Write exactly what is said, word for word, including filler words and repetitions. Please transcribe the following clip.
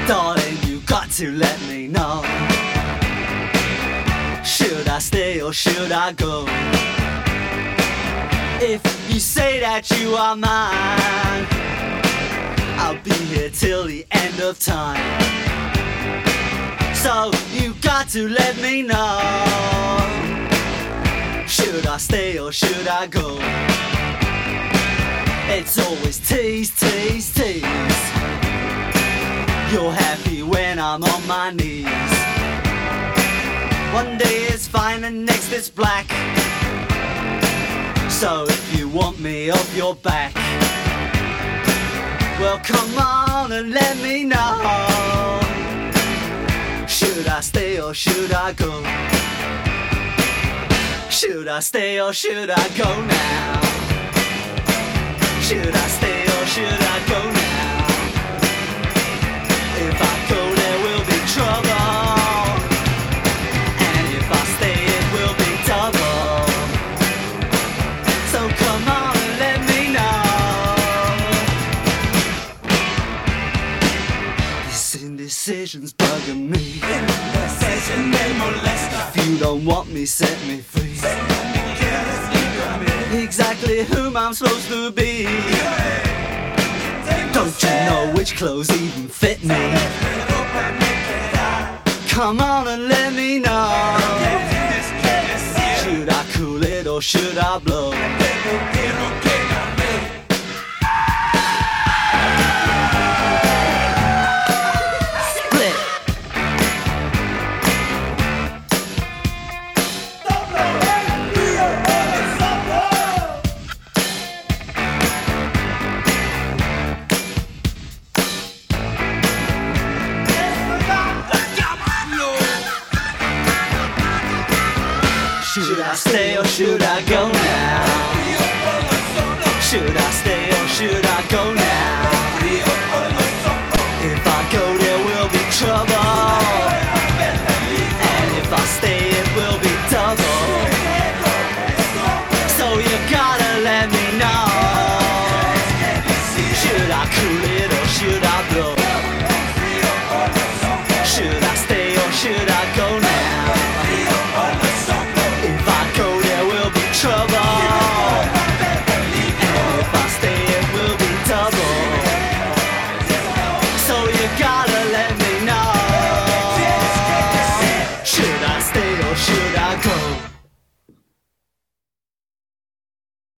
Darling, you got to let me know. Should I stay or should I go? If you say that you are mine, I'll be here till the end of time. So you got to let me know. Should I stay or should I go? It's always tease, tease, tease. You're happy when I'm on my knees. One day it's fine and next it's black. So if you want me off your back, well come on and let me know. Should I stay or should I go? Should I stay or should I go now? Should I stay or should I go now? If I go there will be trouble, and if I stay it will be double. So come on and let me know. This indecision's bugging me. Indecision they molest us. If you don't want me, set me free. Exactly whom I'm supposed to be. Don't you know which clothes even fit me? Come on and let me know. Should I cool it or should I blow? Should I stay or should I go now? Should I stay or should I go now? If I go there will be trouble.